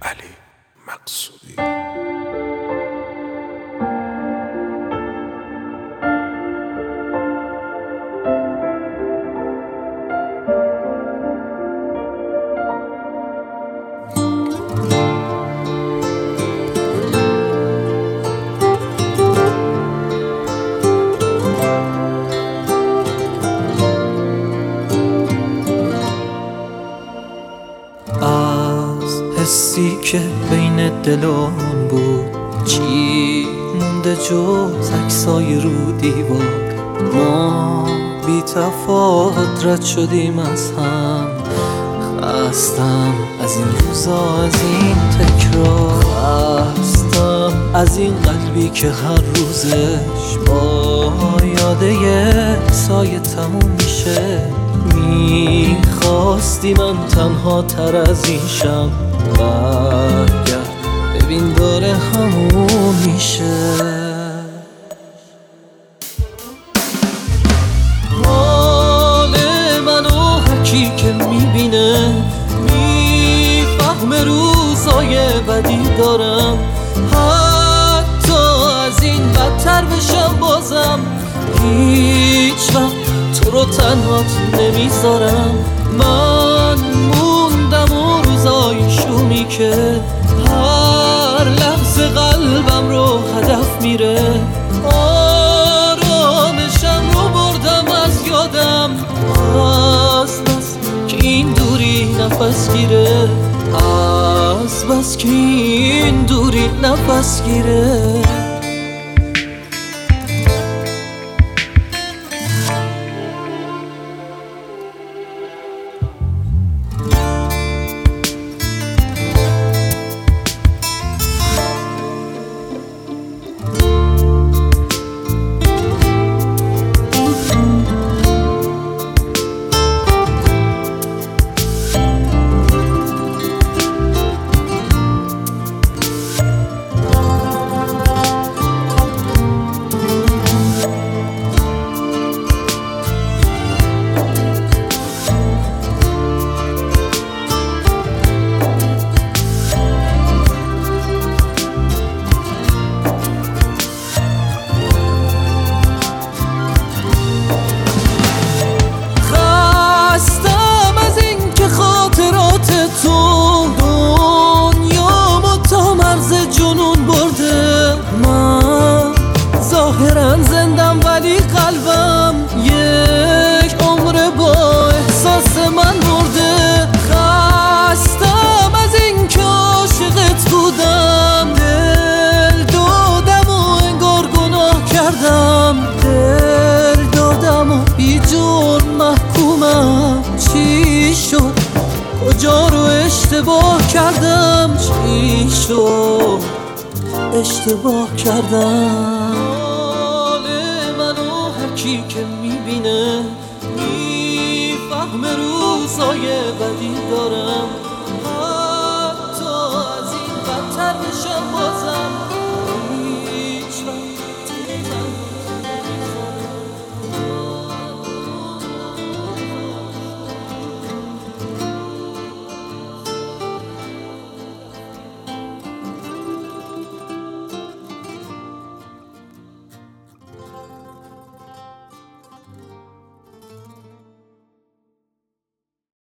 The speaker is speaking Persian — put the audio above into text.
علی مقصودی. حسی که بین دلان بود چی مونده جز عکسای رو دیوار؟ ما بی تفاوت رد شدیم از هم، خستم از این روزا، از این تکرار، خستم از این قلبی که هر روزش با یاده سایه تموم میشه. میخواستی من تنها تر از این شم، برگرد ببین داره همون میشه. حال منو هرکی که میبینه میفهمه روزای بدی دارم، حتی از این بدتر بشم بازم هیچ وقت تو رو تنهات نمیذارم. من موندم و روزای شومی که هر لحظه قلبم رو هدف میره، آرامشم رو بردم از یادم، از بس که این دوری نفس گیره، از بس که این دوری نفس گیره. زندم ولی قلبم یک عمر با احساس من مرده. خستم از این که عاشقت بودم، دل دادم و انگار گناه کردم، دل دادم و بی جرم محکومم. چی شد کجا رو اشتباه کردم، چی شد اشتباه کردم؟ کی که میبینه میفهمه روزای بدی دارم، حتی از این بدتر بشم